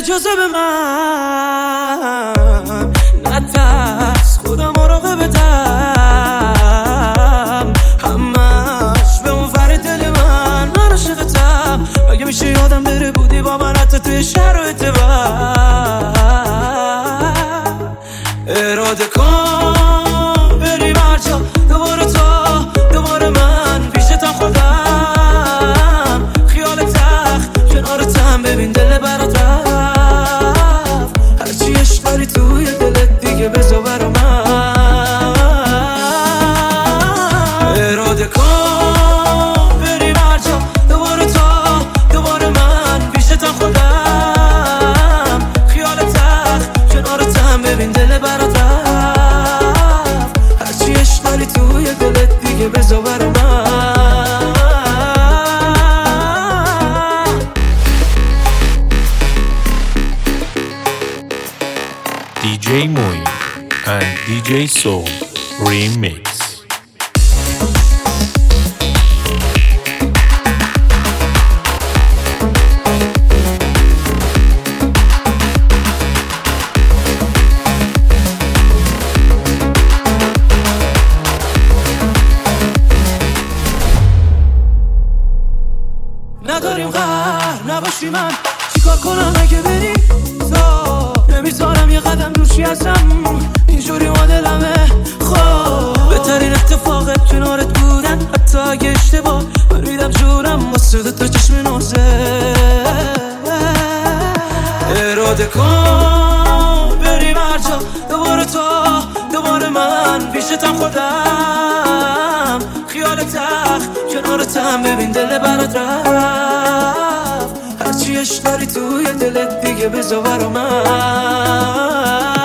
اجازه به من نترس، خودم مراقبتم، همش به اون ور دل من عاشقتم. مگه میشه یادم بره بودی با من حتی توی شرایط بد؟ اراده کن بریم هر جا، دوباره دوباره من پیشتم، خودم خیال تخت کنارتم، ببین دل برات رفت، هرچی عشق داری توی دلت دیگه بذار برا من. اراده کن بریم هر جا، دوباره من پیشتم، خودم خیال تخت کنارتم، ببین دل برات رفت، هرچی عشق داری توی دلت دیگه بذار برا من. DJ Moin and DJ Soul Remix. نداریم قهر نباشی، من چیکار کنم اگه بری تو؟ نمیذارم یه قدم روشی ازم، اینجوری مدلمه. خب بهترین اتفاقت کنارت بودن، حتی اگه اشتباه من میدم جورم واسه تا چشم نازه. اراده کن بریم هر جا، دوباره من پیشتم، خودم خیال تخت کنارتم، ببین دل برات رفت، هرچی عشق داری توی دلت دیگه بذار برا من.